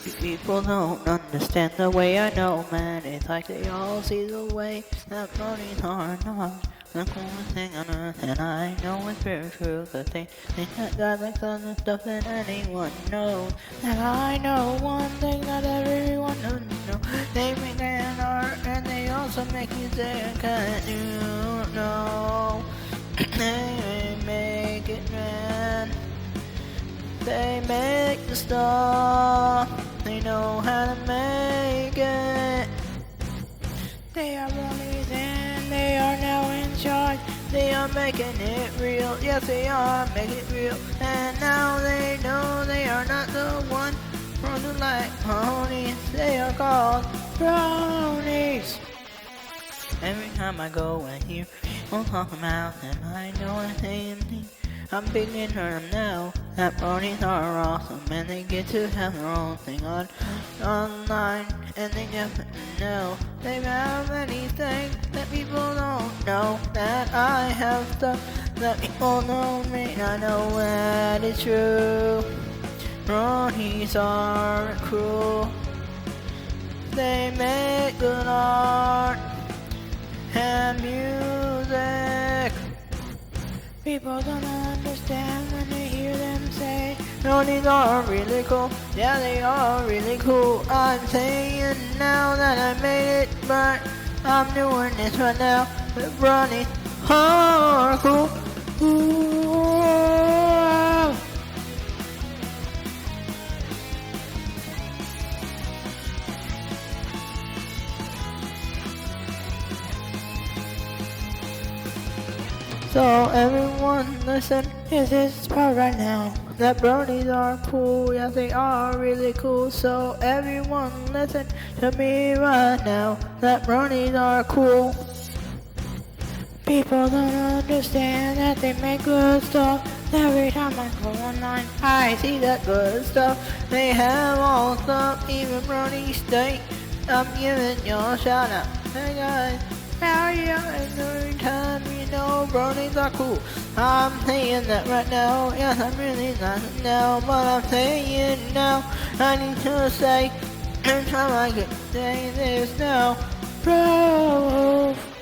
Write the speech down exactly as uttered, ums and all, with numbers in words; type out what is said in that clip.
People don't understand the way I know, man. It's like they all see the way that bronies are not the coolest thing on earth. And I know it's very true, cause they think that God likes other stuff than anyone knows. And I know one thing that everyone doesn't know. They make an art and they also make music, and you know they make it, man. They make the stuff, they know how to make it. They are bullies and they are now in charge. They are making it real, yes they are making it real. And now they know they are not the one running like ponies. They are called bronies. Every time I go and hear people talk about them, I know what they mean. I'm beginning to learn now that bronies are awesome and they get to have their own thing on online, and they definitely know they have many things that people don't know. That I have stuff that people don't may not know that is true. Bronies are cruel. They make good art and music. People don't understand when they hear them say, bronies are really cool. Yeah, they are really cool. I'm saying now that I made it, but I'm doing this right now. But bronies are cool. Ooh. So everyone listen, here's this part right now. That bronies are cool, yes they are really cool. So everyone listen to me right now. That bronies are cool. People don't understand that they make good stuff. Every time I go online, I see that good stuff. They have all stuff, even bronies state. I'm giving you a shout out. Hey guys, how are you? Every time you know bronies are cool. I'm saying that right now. Yes, I'm really not now, but I'm saying now. I need to say, every time I get to say this now, bro.